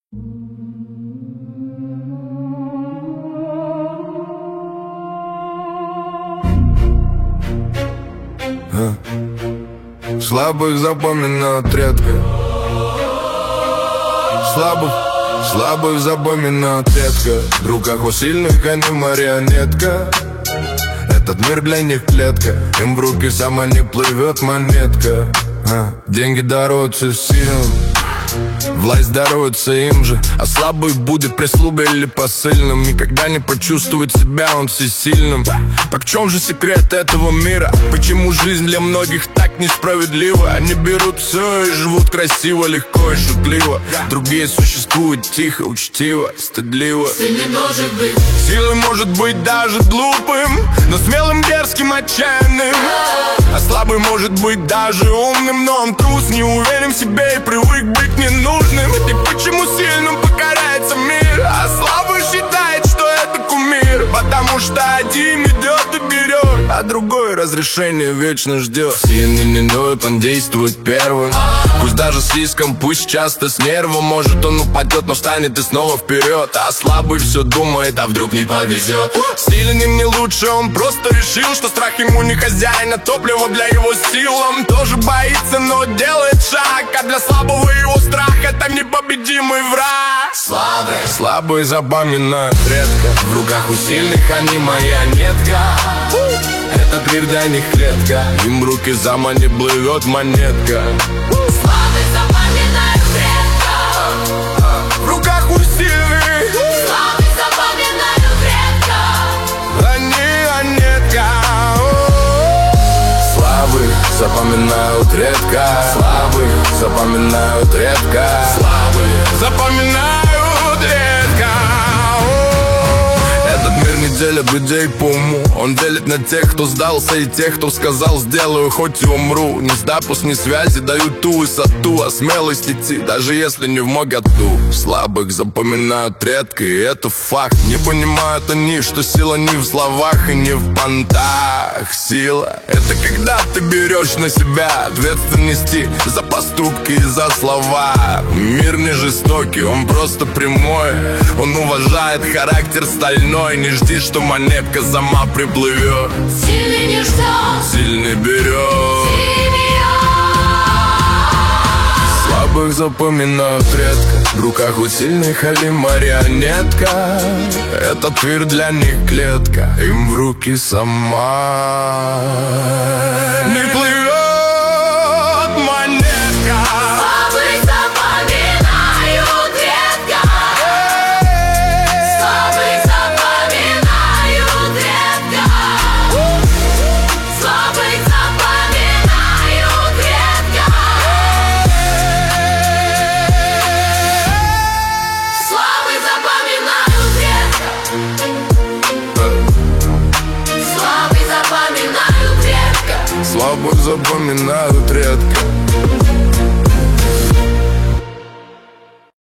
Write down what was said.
Слабых запоминают редко. Слабых запоминают редко. В руках у сильных они марионетка. Этот мир для них клетка. Им в руки сама не плывет монетка. Деньги даруются силам, власть даруется им же. А слабый будет прислугой или посыльным. Никогда не почувствует себя он всесильным. Так в чем же секрет этого мира? Почему жизнь для многих так несправедлива? Они берут все и живут красиво, легко и шутливо. Другие существуют тихо, учтиво, стыдливо. Силой может быть даже глупым, но смелым, дерзким, отчаянным. А слабый может быть даже умным, но он трус, не уверен в себе и привык быть ненужным. И почему сильным покоряется мир, а слабый считает, что это кумир? Потому что один идет и берет, а другой разрешение вечно ждет. Сильный не ноет, он действует первым. Пусть даже с риском, пусть часто с нервом. Может он упадет, но встанет и снова вперед. А слабый все думает, а вдруг не повезет. Сильный не лучше, он просто решил, что страх ему не хозяин, а топливо для его сил. Он тоже боится, но делает шаг. А для слабого его страх — это непобедимый враг. Слабые запоминают редко. В руках у сильных они марионетка. Этот мир для них клетка. Им в руки сама не плывет монетка. Слабые запоминают редко. В руках у сильных Слабые запоминают редко. они монетка. Слабых запоминают редко. Слабых запоминают редко. Слабые запоминают редко. Этот мир не делит людей по уму. Он делит на тех, кто сдался, и тех, кто сказал: сделаю, хоть и умру. Ни статус, ни связи дают ту высоту, а смелость идти, даже если не в моготу. Слабых запоминают редко, и это факт. Не понимают они, что сила не в словах и не в понтах. Сила — это когда ты берешь на себя ответственности за поступки и за слова. Мир не жестокий, он просто прямой. Он уважает характер стальной. Не жди, что монетка сама приплывет. Сильный не ждет, Сильный берет. сильный Слабых запоминают редко. В руках у сильных али марионетка. Этот мир для них клетка. Им в руки сама не плывет монетка. Слабые запоминают редко. Слабые запоминают редко. Слабые запоминают редко. Слабые запоминают редко. Слабые запоминают редко. Слабых запоминают редко.